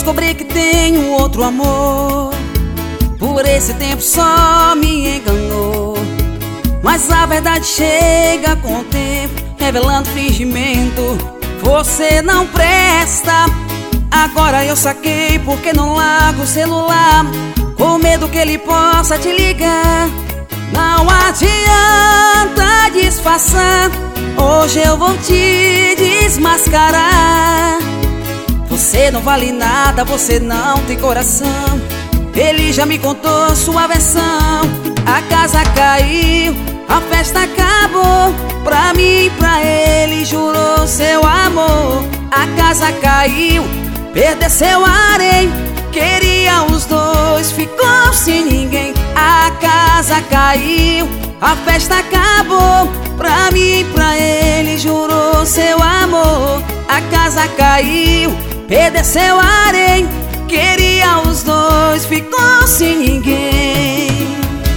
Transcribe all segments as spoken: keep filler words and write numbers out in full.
descobri que tenho outro amor. Por esse tempo só me enganou, mas a verdade chega com o tempo, revelando fingimento. Você não presta. Agora eu saquei porque não largo o celular, com medo que ele possa te ligar. Não adianta disfarçar, hoje eu vou te desmascarar. Você não vale nada, você não tem coração. Ele já me contou sua versão. A casa caiu, a festa acabou. Pra mim e pra ele jurou seu amor. A casa caiu, perdeu seu harém. Queria os dois, ficou sem ninguém. A casa caiu, a festa acabou. Pra mim e pra ele jurou seu amor. A casa caiu, perdeu seu harém. Queria os dois, ficou sem ninguém.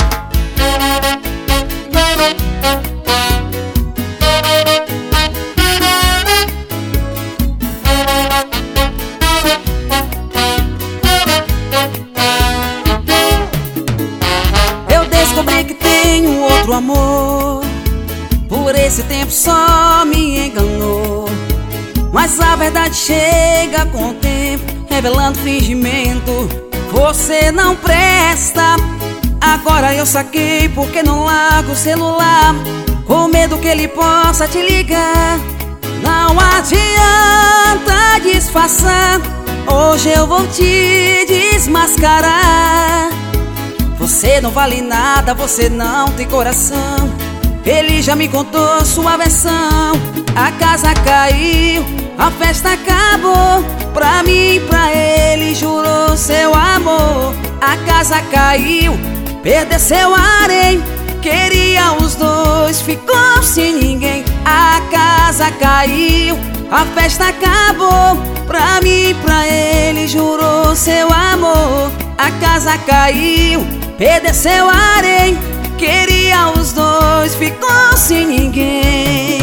Eu descobri que tenho outro amor. Por esse tempo só me enganou, mas a verdade chega com o tempo, revelando fingimento. Você não presta. Agora eu saquei porque não largo o celular, com medo que ele possa te ligar. Não adianta disfarçar, hoje eu vou te desmascarar. Você não vale nada, você não tem coração. Ele já me contou sua versão. A casa caiu, a festa acabou. Pra mim e pra ele jurou seu amor. A casa caiu, perdeu seu harém. Queria os dois, ficou sem ninguém. A casa caiu, a festa acabou. Pra mim e pra ele jurou seu amor. A casa caiu, perdeu seu harém. Queria os dois, ficou sem ninguém.